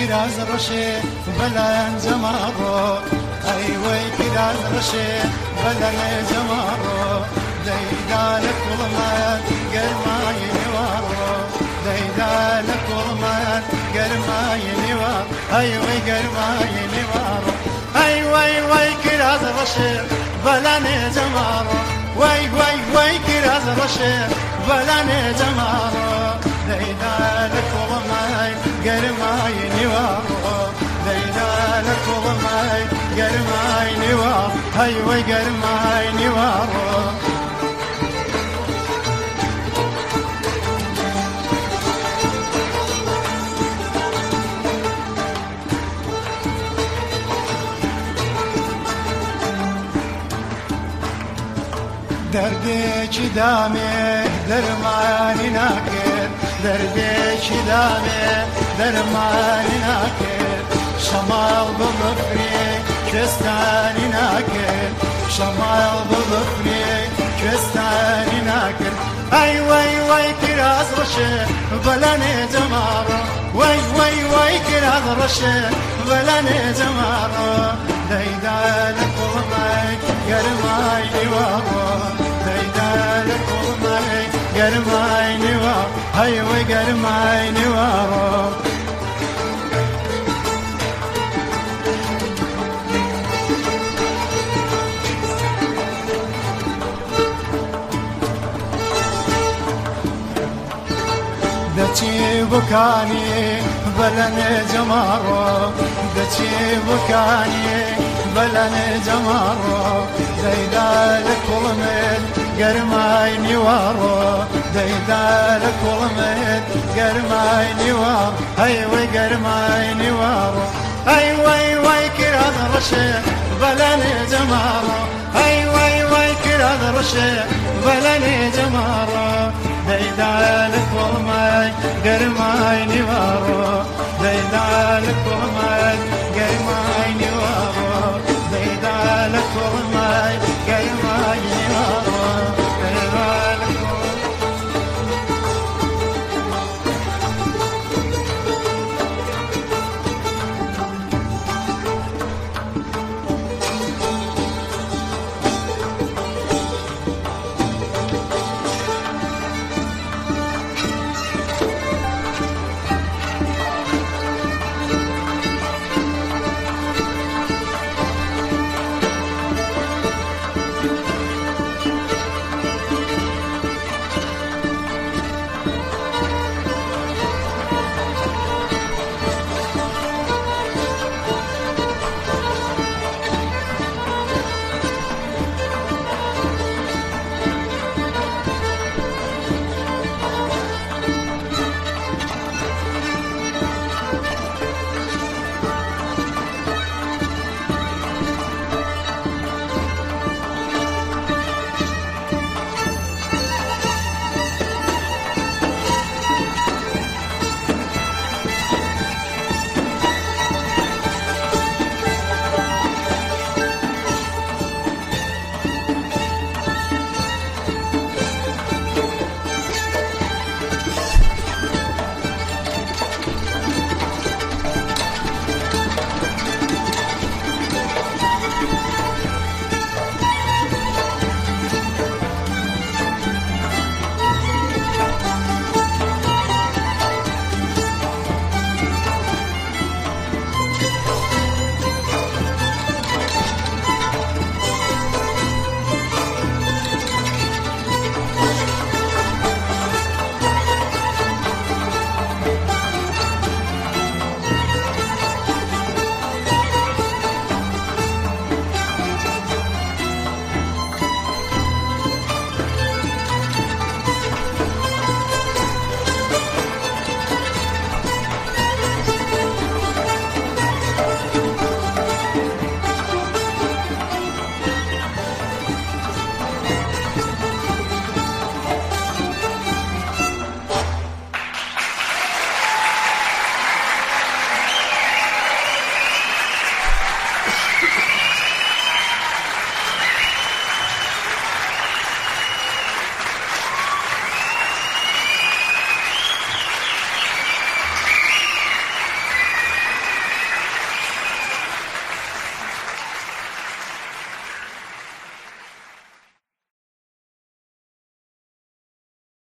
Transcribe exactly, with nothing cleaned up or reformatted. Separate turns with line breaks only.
كراز رشي بلان زمارو أي وي كراز رشي بلان زمارو ديدالك والله قرماي نوارو ديدالك والله قرماي نوار أي وي قرماي نوارو أي وي وي كراز رشي بلان زمارو وي وي وي كراز رشي بلان زمارو ديدالك والله قرماي نوارو ديدالك والله قرماي نوار هاي وي قرماي نوارو دردي دامي درماني ناكر دردي دامي درماني ناكر شمال بظفري كستاني ناكر شمال بظفري كستاني ناكر اي وي وي كراز رشي بلاني جمارو وي وي وي كراز رشي بلاني جمارو ديدالك والله قرماي نوارو ديدالك والله قرماي نوار هاي وي قرماي نوارو دچي بكاني بلن جمارو دچي بكاني بلن جمارو ديدالك والمد قرماي نوارو ديدالك والمد قرماي نوار هاي وي قرماي نوارو هاي وي وي كراذ رشي بلن جمارو هاي وي وي كراذ رشي بلن جمارو ديدالك والمد قرماي نوارو ديدالك والمد